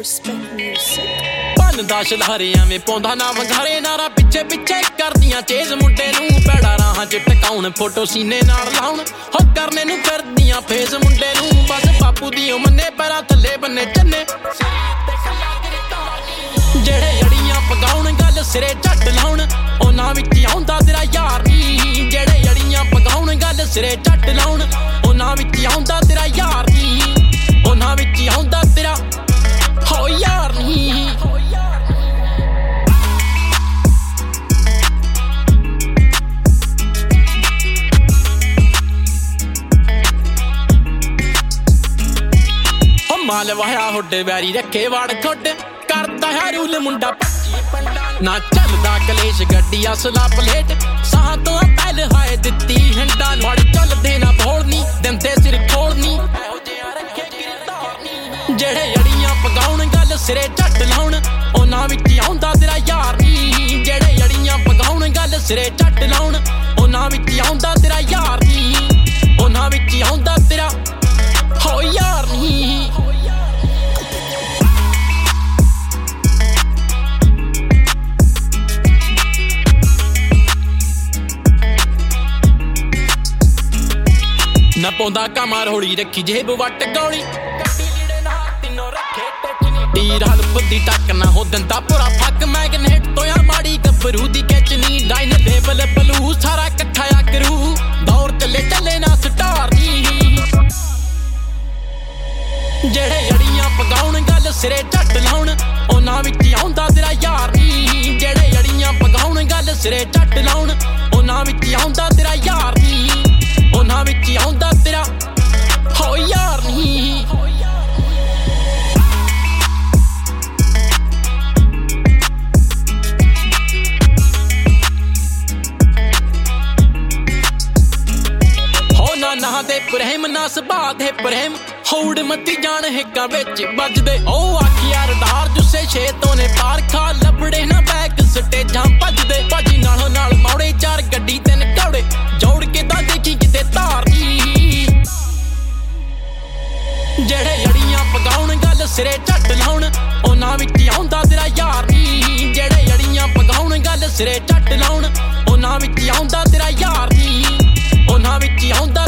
Respect music. ਭੰਨ ਦਾ ਸ਼ਲਹਰੇ ਐਵੇਂ ਪਾਉਂਦਾ ਨਾ ਵੰਗਾਰੇ ਨਾਰਾ ਪਿੱਛੇ ਪਿੱਛੇ ਕਰਦੀਆਂ ਚੇਜ਼ ਮੁੰਡੇ ਨੂੰ ਪੈੜਾ ਰਾਹਾਂ 'ਚ ਟਿਕਾਉਣ ਫੋਟੋ ਸੀਨੇ ਨਾਲ ਲਾਉਣ ਹੋ ਕਰਨੇ ਨੂੰ ਕਰਦੀਆਂ ਫੇਸ ਮੁੰਡੇ ਨੂੰ ਬਸ ਬਾਪੂ ਦੀ ਉਹ ਮੰਨੇ ਪੈਰਾਂ ਥੱਲੇ ਬੰਨੇ ਚੰਨੇ ਜਿਹੜੇ ਅੜੀਆਂ ਪਗਾਉਣ ਗੱਲ ਸਿਰੇ ਝੱਟ ਲਾਉਣ ਉਹਨਾਂ ਵਿੱਚ ਆਉਂਦਾ ਤੇਰਾ ਯਾਰ ਨੀ ਜਿਹੜੇ ਅੜੀਆਂ ਪਗਾਉਣ ਗੱਲ ਸਿਰੇ ਝੱਟ ਲਾਉਣ ਉਹਨਾਂ ਵਿੱਚ ਆਉਂਦਾ ਤੇਰਾ ਯਾਰ ਨੀ ਉਹਨਾਂ ਵਿੱਚ ਆਉਂਦਾ ਤੇਰਾ ਹੋ ਯਾਰ ਨੀ ਮਾਲ ਵਾਹਿਆ ਹੁੱਡੇ ਵੈਰੀ ਰੱਖੇ ਵੜ ਖੁੱਡ ਕਰਦਾ ਹੈ ਰੂਲ ਮੁੰਡਾ ਨਾ ਚੱਲਦਾ ਕਲੇਸ਼ ਗੱਡੀ ਅਸਲਾ ਪਲੇਟ ਸਾਹ ਤੋਂ ਪਹਿਲ ਹਾਏ ਦਿੱਤੀ ਹੰਡਾ ਵੜ ਚੱਲਦੇ ਨਾ ਭੋਲਨੀ ਦਿੰਦੇ ਸਿਰ ਖੋਲਨੀ ਜਿਹੜੇ ਅੜੀਆਂ ਪਗਾਉਣ ਗੱਲ ਸਿਰੇ ਝੱਟ ਲਾਉਣ ਉਹਨਾਂ ਵਿੱਚ ਆਉਂਦਾ ਤੇਰਾ ਯਾਰ ਨੀ ਜਿਹੜੇ ਅੜੀਆਂ ਪਗਾਉਣ ਗੱਲ ਸਿਰੇ ਝੱਟ ਲਾਉਣ ਉਹਨਾਂ ਵਿੱਚ ਆਉਂਦਾ ਤੇਰਾ ਯਾਰ ਨੀ ਉਹਨਾਂ ਵਿੱਚ ਆਉਂਦਾ ਤੇਰਾ ਹੋ ਯਾਰ ਨੀ ਨਾ ਪਾਉਂਦਾ ਕਮਰ ਹੌਲੀ ਰੱਖੀ ਜੇਬ ਵੱਟ ਗੋਲੀ ਗੱਡੀ ਲੀੜੇ ਨਾ ਤਿੰਨੋਂ ਰੱਖੇ ਟੱਚਨੀ ਟੀਰ ਹਲਪ ਦੀ ਟੱਕ ਨਾ ਹੋ ਦਿੰਦਾ ਪੂਰਾ ਫੱਕ ਮੈਗਨੇਟ ਤੋਇਆ ਮਾੜੀ ਗੱਭਰੂ ਦੀ ਕੈਚਨੀ ਡਾਈਨ ਬੇਬਲ ਬਲੂ ਸਾਰਾ ਇਕੱਠਾ ਆ ਕਰੂ ਦੌਰ ਚੱਲੇ ਨਾ ਸਟਾਰ ਨੀ ਜਿਹੜੇ ਅੜੀਆਂ ਪਗਾਉਣ ਗੱਲ ਸਿਰੇ ਝੱਟ ਲਾਉਣ ਉਹਨਾਂ ਵਿੱਚ ਆਉਂਦਾ ਤੇਰਾ ਯਾਰ ਨੀ ਜਿਹੜੇ ਅੜੀਆਂ ਪਗਾਉਣ ਗੱਲ ਸਿਰੇ ਝੱਟ ਲਾਉਣ ਉਹਨਾਂ ਵਿੱਚ ਆਉਂਦਾ ਤੇਰਾ ਯਾਰ ਨੀ ਉਹਨਾਂ ਵਿੱਚ ਆਉਂਦਾ ਤੇਰਾ ਹੋ ਯਾਰ ਨੀ ਹੋ ਨਾ ਦੇ ਪ੍ਰੇਮ ਨਾ ਸੁਭਾਅ ਦੇ ਪ੍ਰੇਮ ਹੌੜ ਮੱਤੀ ਜਾਣ ਹਿੱਕਾਂ ਵਿੱਚ ਵੱਜਦੇ ਉਹ ਆਖਿਆ ਰਡਾਰ ਜੁੱਸੇ ਛੇ ਤੋਂ ਨੇ ਪਾਰ ਖਾ ਲੱਭੜੇ ਨਾ ਬੈਕ ਸਟੇਜਾਂ ਭੱਜਦੇ ਭਾਜੀ ਨਾਲੋਂ ਨਾਲ ਮੌੜੇ ਚਾਰ ਗੱਡੀ ਤਿੰਨ ਕੌੜੇ ਜੋੜ ਕੇ ਤਾਂ ਦੇਖੀ ਕਿਤੇ ਧਾਰ ਨੀ ਜਿਹੜੇ ਅੜੀਆਂ ਪਗਾਉਣ ਗੱਲ ਸਿਰੇ ਝੱਟ ਲਾਉਣ ਉਹਨਾਂ ਵਿੱਚ ਆਉਂਦਾ ਤੇਰਾ ਯਾਰ ਨੀ ਜਿਹੜੇ ਅੜੀਆਂ ਪਗਾਉਣ ਗੱਲ ਸਿਰੇ ਝੱਟ ਲਾਉਣ ਉਹਨਾਂ ਵਿੱਚ ਆਉਂਦਾ ਤੇਰਾ ਯਾਰ ਨੀ ਉਹਨਾਂ ਵਿੱਚ ਆਉਂਦਾ